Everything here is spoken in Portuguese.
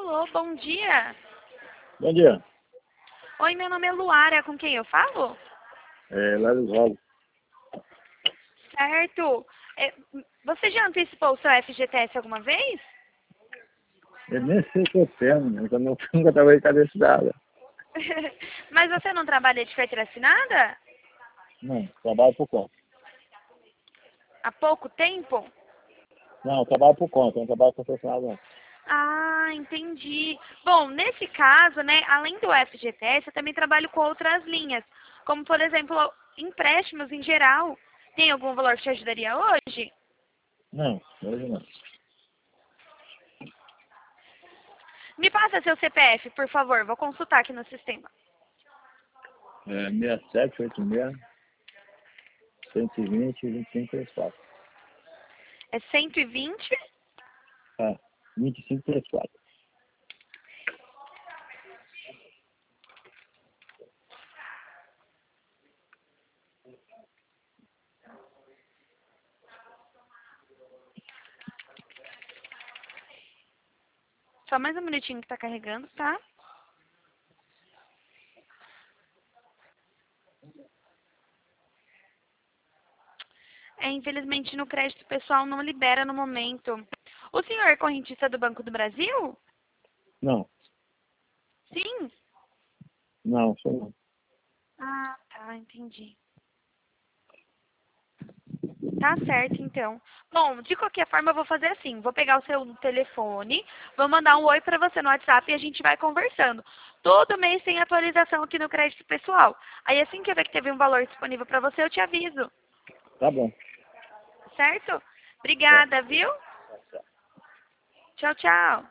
Alô, bom dia. Bom dia. Oi, meu nome é Luara, com quem eu falo? Lá dos Rolos. Certo. Você já antecipou o seu FGTS alguma vez? Eu nem sei o que eu tenho, eu nunca trabalhei com a estrada. Mas você não trabalha de carteira assinada? Não, trabalho por conta. Há pouco tempo? Não, trabalho por conta, não trabalho profissional não. Ah, entendi. Bom, nesse caso, né, além do FGTS, eu também trabalho com outras linhas, como, por exemplo, empréstimos em geral. Tem algum valor que te ajudaria hoje? Não, hoje não. Me passa seu CPF, por favor, vou consultar aqui no sistema. 6786 120 2534. É 120? Ah, 2534. Só mais um minutinho que tá carregando, tá? Infelizmente no crédito pessoal não libera no momento. O senhor é correntista do Banco do Brasil? Não, Sim. não, sou não. Ah, tá, entendi. Tá certo, então. Bom, de qualquer forma, eu vou fazer assim. Vou pegar o seu telefone, vou mandar um oi pra você no WhatsApp e a gente vai conversando. Todo mês tem atualização aqui no crédito pessoal. Aí, assim que eu ver que teve um valor disponível pra você, eu te aviso. Tá bom. Certo? Tá. Obrigada, viu? Tchau, tchau.